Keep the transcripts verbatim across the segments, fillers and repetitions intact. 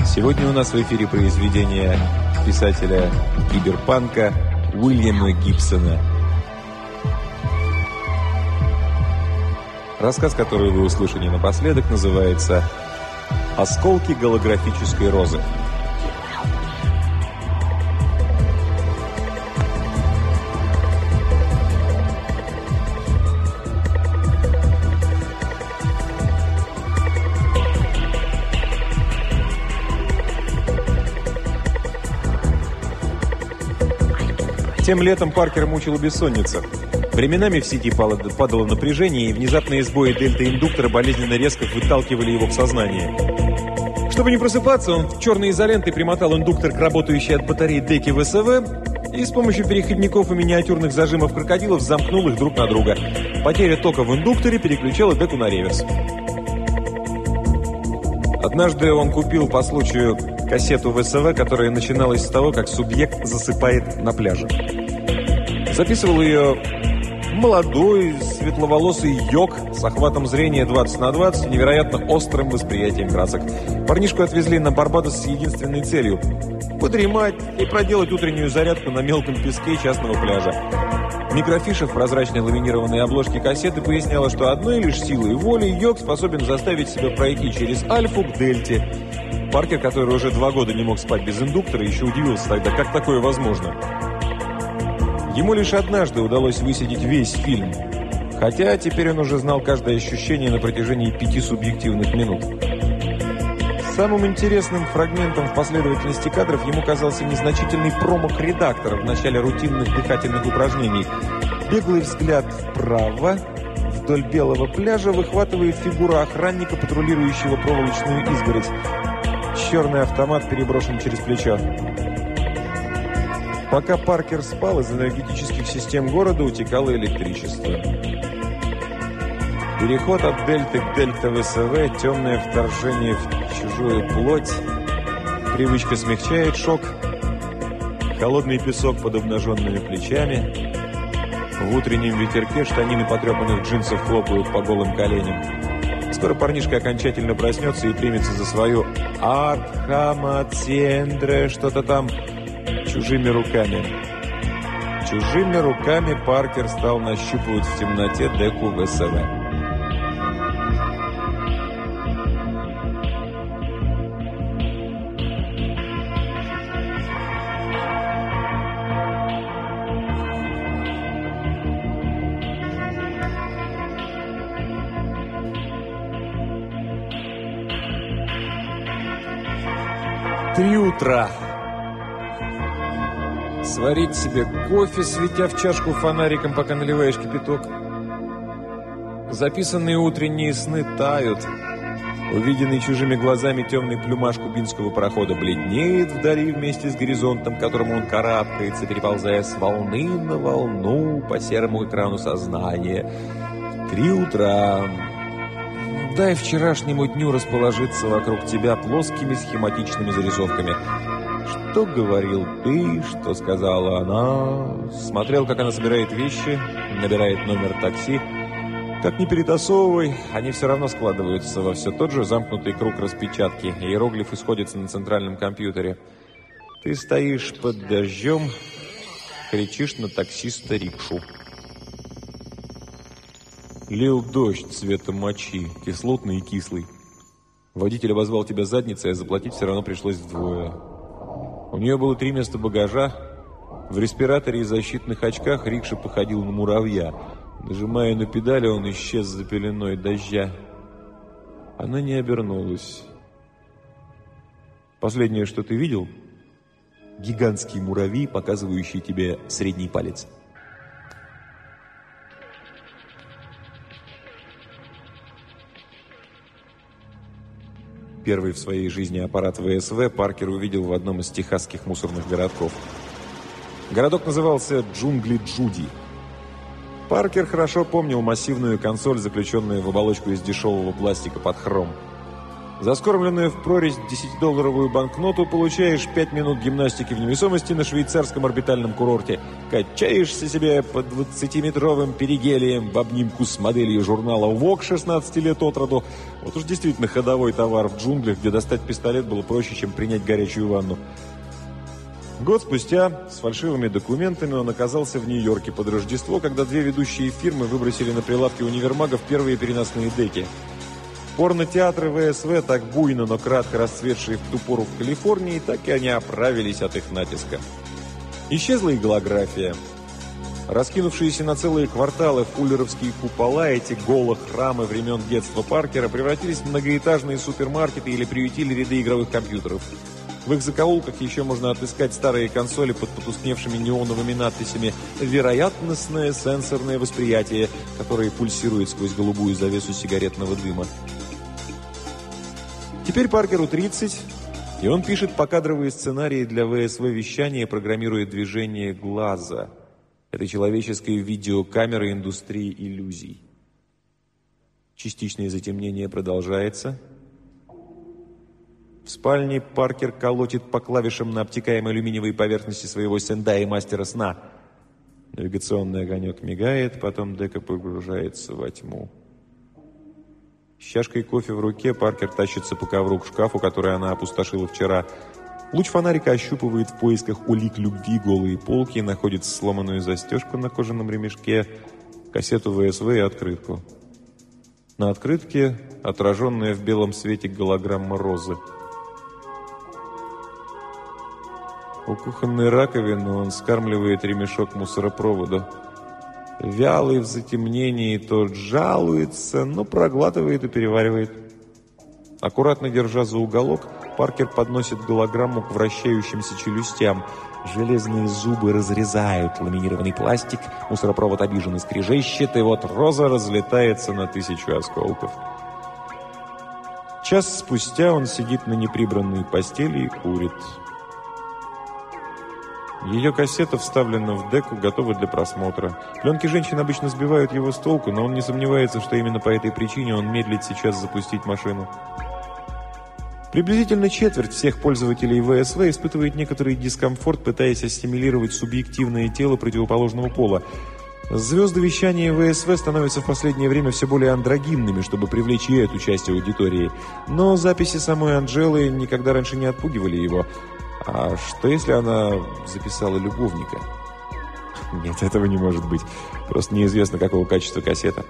Сегодня у нас в эфире произведение писателя киберпанка Уильяма Гибсона. Рассказ, который вы услышали напоследок, называется «Осколки голографической розы». Тем летом Паркера мучила бессонница. Временами в сети падало напряжение, и внезапные сбои дельта-индуктора болезненно резко выталкивали его в сознание. Чтобы не просыпаться, он в черной изолентой примотал индуктор к работающей от батареи деке ВСВ и с помощью переходников и миниатюрных зажимов крокодилов замкнул их друг на друга. Потеря тока в индукторе переключала деку на реверс. Однажды он купил по случаю кассету ВСВ, которая начиналась с того, как субъект засыпает на пляже. Записывал ее молодой, светловолосый йог с охватом зрения двадцать на двадцать и невероятно острым восприятием красок. Парнишку отвезли на Барбадос с единственной целью – подремать и проделать утреннюю зарядку на мелком песке частного пляжа. Микрофиша в прозрачной ламинированной обложке кассеты поясняла, что одной лишь силой воли йог способен заставить себя пройти через альфу к дельте. Паркер, который уже два года не мог спать без индуктора, еще удивился тогда, как такое возможно. Ему лишь однажды удалось высидеть весь фильм, хотя теперь он уже знал каждое ощущение на протяжении пяти субъективных минут. Самым интересным фрагментом в последовательности кадров ему казался незначительный промах редактора в начале рутинных дыхательных упражнений. Беглый взгляд вправо, вдоль белого пляжа, выхватывает фигуру охранника, патрулирующего проволочную изгородь. Черный автомат переброшен через плечо. Пока Паркер спал, из энергетических систем города утекало электричество. Переход от дельты к дельта ВСВ, темное вторжение в чужую плоть, привычка смягчает шок, холодный песок под обнаженными плечами, в утреннем ветерке штанины потрепанных джинсов хлопают по голым коленям. Скоро парнишка окончательно проснется и примется за свою «Артхамацендре» что-то там чужими руками. Чужими руками Паркер стал нащупывать в темноте деку ВСВ. Три утра. Сварить себе кофе, светя в чашку фонариком, пока наливаешь кипяток. Записанные утренние сны тают. Увиденный чужими глазами темный плюмаж кубинского парохода бледнеет вдали вместе с горизонтом, к которому он карабкается, переползая с волны на волну по серому экрану сознания. Три утра. Дай вчерашнему дню расположиться вокруг тебя плоскими схематичными зарисовками. Что говорил ты, что сказала она. Смотрел, как она собирает вещи, набирает номер такси. Как ни перетасовывай, они все равно складываются во все тот же замкнутый круг распечатки. Иероглифы сходятся на центральном компьютере. Ты стоишь под дождем, кричишь на таксиста рикшу. Лил дождь цвета мочи, кислотный и кислый. Водитель обозвал тебя задницей, а заплатить все равно пришлось вдвое. У нее было три места багажа. В респираторе и защитных очках рикша походил на муравья. Нажимая на педали, он исчез за пеленой дождя. Она не обернулась. Последнее, что ты видел — гигантский муравей, показывающий тебе средний палец. Первый в своей жизни аппарат ВСВ Паркер увидел в одном из техасских мусорных городков. Городок назывался «Джунгли Джуди». Паркер хорошо помнил массивную консоль, заключенную в оболочку из дешевого пластика под хром. За скормленную в прорезь десятидолларовую банкноту получаешь пять минут гимнастики в невесомости на швейцарском орбитальном курорте. Качаешься себе по двадцатиметровым перигелием в обнимку с моделью журнала «Вог» шестнадцати лет от роду. Вот уж действительно ходовой товар в джунглях, где достать пистолет было проще, чем принять горячую ванну. Год спустя с фальшивыми документами он оказался в Нью-Йорке под Рождество, когда две ведущие фирмы выбросили на прилавки универмагов первые переносные деки. Порнотеатры ВСВ, так буйно, но кратко расцветшие в ту пору в Калифорнии, так и они оправились от их натиска. Исчезла и голография. Раскинувшиеся на целые кварталы фуллеровские купола, эти голохрамы времен детства Паркера, превратились в многоэтажные супермаркеты или приютили ряды игровых компьютеров. В их закоулках еще можно отыскать старые консоли под потускневшими неоновыми надписями «Вероятностное сенсорное восприятие», которое пульсирует сквозь голубую завесу сигаретного дыма. Теперь Паркеру тридцать, и он пишет покадровые сценарии для ВСВ-вещания и программирует движение глаза, этой человеческой видеокамеры индустрии иллюзий. Частичное затемнение продолжается. В спальне Паркер колотит по клавишам на обтекаемой алюминиевой поверхности своего Сендай мастера сна. Навигационный огонек мигает, потом дека погружается во тьму. С чашкой кофе в руке Паркер тащится по ковру к шкафу, который она опустошила вчера. Луч фонарика ощупывает в поисках улик любви голые полки, находит сломанную застежку на кожаном ремешке, кассету ВСВ и открытку. На открытке отраженная в белом свете голограмма розы. У кухонной раковины он скармливает ремешок мусоропроводу. Вялый в затемнении, тот жалуется, но проглатывает и переваривает. Аккуратно держа за уголок, Паркер подносит голограмму к вращающимся челюстям. Железные зубы разрезают ламинированный пластик, мусоропровод обиженно скрежещет, и вот роза разлетается на тысячу осколков. Час спустя он сидит на неприбранной постели и курит. Ее кассета вставлена в деку, готова для просмотра. Пленки женщин обычно сбивают его с толку, но он не сомневается, что именно по этой причине он медлит сейчас запустить машину. Приблизительно четверть всех пользователей ВСВ испытывает некоторый дискомфорт, пытаясь ассимилировать субъективное тело противоположного пола. Звезды вещания ВСВ становятся в последнее время все более андрогинными, чтобы привлечь и эту часть аудитории. Но записи самой Анжелы никогда раньше не отпугивали его. А что, если она записала любовника? Нет, этого не может быть. Просто неизвестно, какого качества кассета.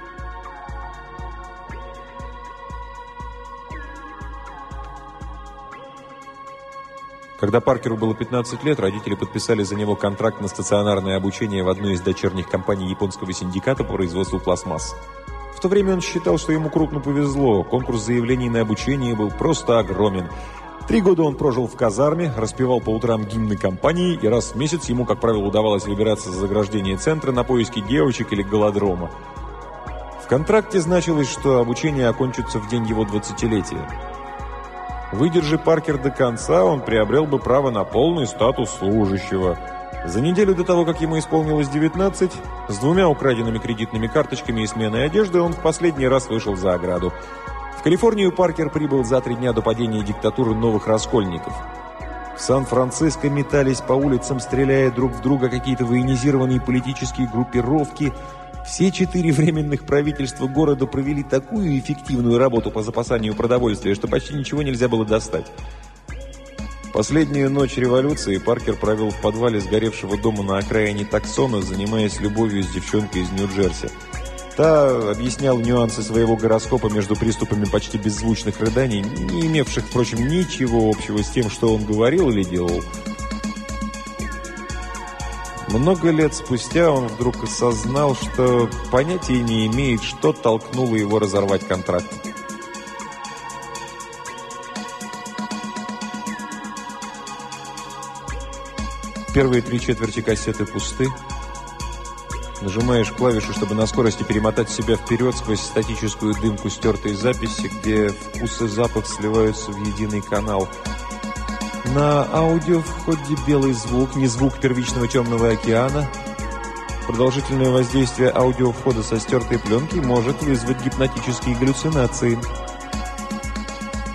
Когда Паркеру было пятнадцать лет, родители подписали за него контракт на стационарное обучение в одной из дочерних компаний японского синдиката по производству пластмасс. В то время он считал, что ему крупно повезло. Конкурс заявлений на обучение был просто огромен. Три года он прожил в казарме, распевал по утрам гимны компании, и раз в месяц ему, как правило, удавалось выбираться за заграждение центра на поиски девочек или голодрома. В контракте значилось, что обучение окончится в день его двадцатилетия. Выдержи Паркер до конца, он приобрел бы право на полный статус служащего. За неделю до того, как ему исполнилось девятнадцать, с двумя украденными кредитными карточками и сменой одежды, он в последний раз вышел за ограду. В Калифорнию Паркер прибыл за три дня до падения диктатуры новых раскольников. В Сан-Франциско метались по улицам, стреляя друг в друга какие-то военизированные политические группировки. Все четыре временных правительства города провели такую эффективную работу по запасанию продовольствия, что почти ничего нельзя было достать. Последнюю ночь революции Паркер провел в подвале сгоревшего дома на окраине Таксона, занимаясь любовью с девчонкой из Нью-Джерси. Та объясняла нюансы своего гороскопа между приступами почти беззвучных рыданий, не имевших, впрочем, ничего общего с тем, что он говорил или делал. Много лет спустя он вдруг осознал, что понятия не имеет, что толкнуло его разорвать контракт. Первые три четверти кассеты пусты. Нажимаешь клавишу, чтобы на скорости перемотать себя вперед сквозь статическую дымку стертой записи, где вкус и запах сливаются в единый канал. На аудиовходе белый звук, не звук первичного темного океана. Продолжительное воздействие аудиовхода со стертой пленки может вызвать гипнотические галлюцинации.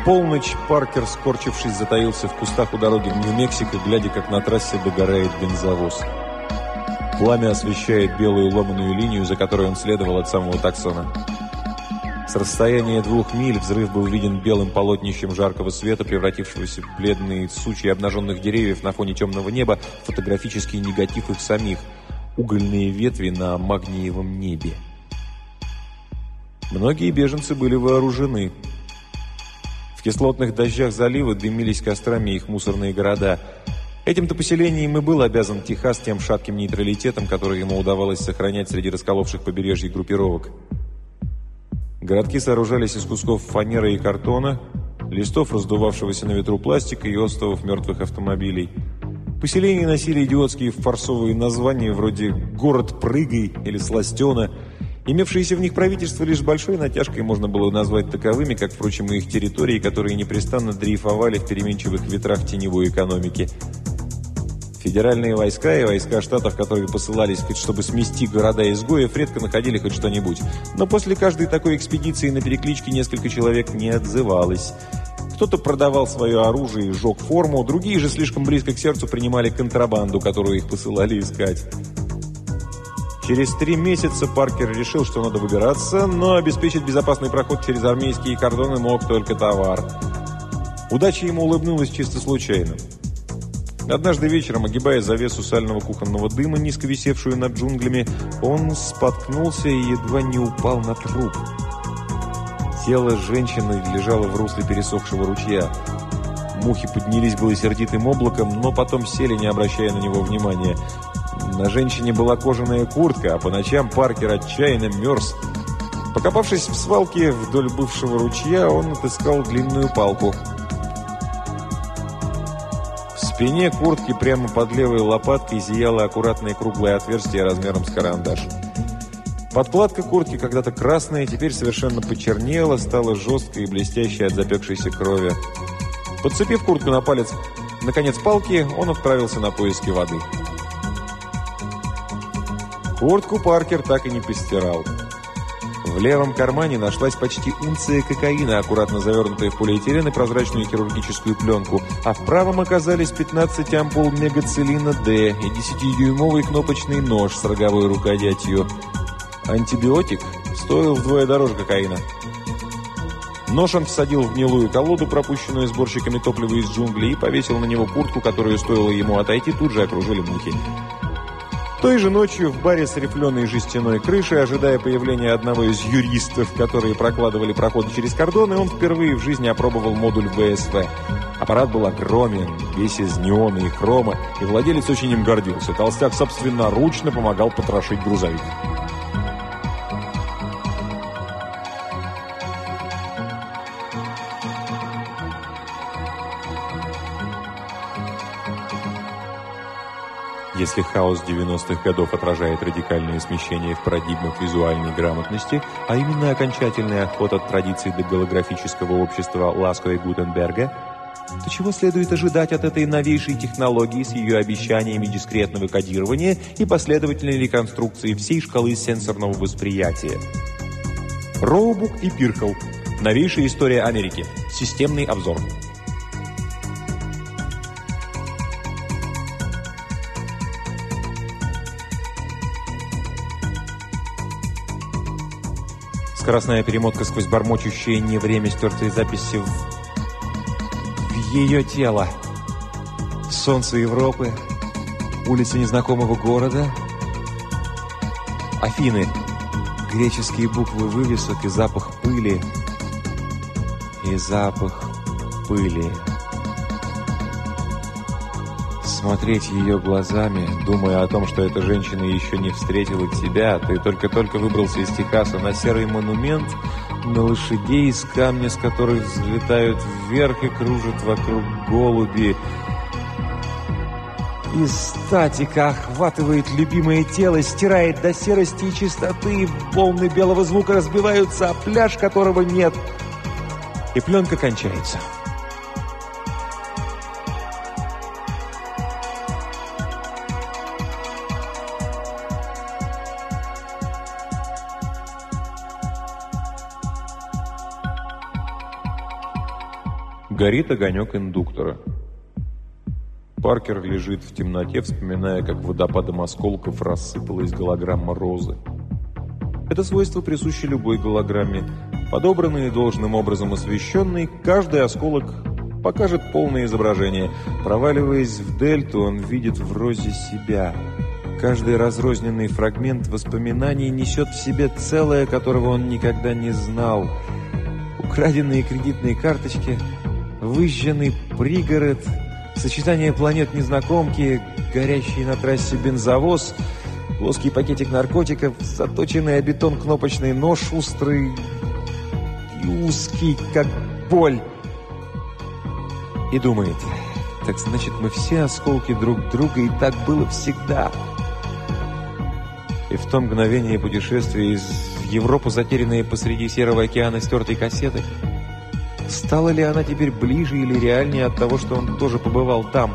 полночь Паркер, скорчившись, затаился в кустах у дороги в Нью-Мексико, глядя, как на трассе догорает бензовоз. Пламя освещает белую ломаную линию, за которой он следовал от самого Таксона. С расстояния двух миль взрыв был виден белым полотнищем жаркого света, превратившегося в бледные сучья обнаженных деревьев на фоне темного неба, фотографический негатив их самих, угольные ветви на магниевом небе. Многие беженцы были вооружены. В кислотных дождях залива дымились кострами их мусорные города. Этим-то поселением и был обязан Техас тем шатким нейтралитетом, который ему удавалось сохранять среди расколовших побережье группировок. Городки сооружались из кусков фанеры и картона, листов раздувавшегося на ветру пластика и остовов мертвых автомобилей. Поселения носили идиотские фарсовые названия вроде «Город Прыгай» или «Сластена». Имевшиеся в них правительства лишь с большой натяжкой можно было назвать таковыми, как, впрочем, и их территории, которые непрестанно дрейфовали в переменчивых ветрах теневой экономики. Федеральные войска и войска штатов, которые посылались, хоть чтобы смести города-изгоев, редко находили хоть что-нибудь. Но после каждой такой экспедиции на перекличке несколько человек не отзывалось. Кто-то продавал свое оружие и сжег форму, другие же слишком близко к сердцу принимали контрабанду, которую их посылали искать. Через три месяца Паркер решил, что надо выбираться, но обеспечить безопасный проход через армейские кордоны мог только товар. Удача ему улыбнулась чисто случайно. Однажды вечером, огибая завесу сального кухонного дыма, низко висевшую над джунглями, он споткнулся и едва не упал на труп. Тело женщины лежало в русле пересохшего ручья. Мухи поднялись было сердитым облаком, но потом сели, не обращая на него внимания. На женщине была кожаная куртка, а по ночам Паркер отчаянно мерз. Покопавшись в свалке вдоль бывшего ручья, он отыскал длинную палку. В спине куртки прямо под левой лопаткой зияло аккуратное круглое отверстие размером с карандаш. Подкладка куртки, когда-то красная, теперь совершенно почернела, стала жесткой и блестящей от запекшейся крови. Подцепив куртку на палец, на конец палки, он отправился на поиски воды. Куртку Паркер так и не постирал. В левом кармане нашлась почти унция кокаина, аккуратно завернутая в полиэтилен и прозрачную хирургическую пленку, а в правом оказались пятнадцать ампул мегацилина Д и десятидюймовый кнопочный нож с роговой рукоятью. Антибиотик стоил вдвое дороже кокаина. Нож он всадил в гнилую колоду, пропущенную сборщиками топлива из джунглей, и повесил на него куртку, которую, стоило ему отойти, тут же окружили мухи. Той же ночью в баре с рифленой жестяной крышей, ожидая появления одного из юристов, которые прокладывали проходы через кордоны, он впервые в жизни опробовал модуль вэ эс вэ. Аппарат был огромен, весь из неона и хрома, и владелец очень им гордился. Толстяк собственноручно помогал потрошить грузовик. Если хаос девяностых годов отражает радикальные смещения в парадигмах визуальной грамотности, а именно окончательный отход от традиций до голографического общества Ласко и Гутенберга, то чего следует ожидать от этой новейшей технологии с ее обещаниями дискретного кодирования и последовательной реконструкции всей шкалы сенсорного восприятия? Роубук и Пирхл. Новейшая история Америки. Системный обзор. Скоростная перемотка сквозь бормочущее не время стертой записи в... в ее тело. Солнце Европы, улицы незнакомого города, Афины, греческие буквы вывесок и запах пыли, и запах пыли. Смотреть ее глазами, думая о том, что эта женщина еще не встретила тебя, ты только-только выбрался из Техаса на серый монумент, на лошадей из камня, с которых взлетают вверх и кружат вокруг голуби. И статика охватывает любимое тело, стирает до серости и чистоты, волны белого звука разбиваются, а пляж, которого нет. И пленка кончается. Горит огонек индуктора. Паркер лежит в темноте, вспоминая, как водопадом осколков рассыпалась голограмма розы. Это свойство присуще любой голограмме. Подобранный и должным образом освещенный, каждый осколок покажет полное изображение. Проваливаясь в дельту, он видит в розе себя. Каждый разрозненный фрагмент воспоминаний несет в себе целое, которого он никогда не знал. Украденные кредитные карточки, выжженный пригород, сочетание планет-незнакомки, горящий на трассе бензовоз, плоский пакетик наркотиков, заточенный о бетон кнопочный нож, острый и узкий, как боль. И думает, так значит, мы все осколки друг друга, и так было всегда. И в то мгновение путешествия из Европы, затерянные посреди Серого океана стертой кассеты, стала ли она теперь ближе или реальнее от того, что он тоже побывал там?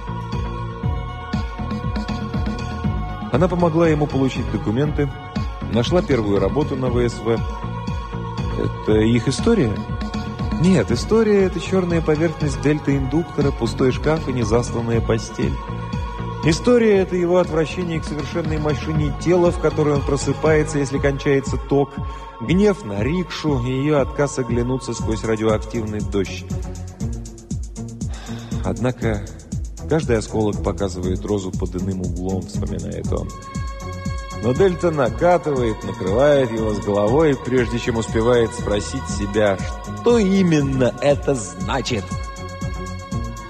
Она помогла ему получить документы, нашла первую работу на вэ эс вэ. Это их история? Нет, история – это черная поверхность дельта-индуктора, пустой шкаф и незасланная постель. История – это его отвращение к совершенной машине тела, в которой он просыпается, если кончается ток, гнев на рикшу и ее отказ оглянуться сквозь радиоактивный дождь. Однако каждый осколок показывает розу под иным углом, вспоминает он. Но дельта накатывает, накрывает его с головой, прежде чем успевает спросить себя, что именно это значит.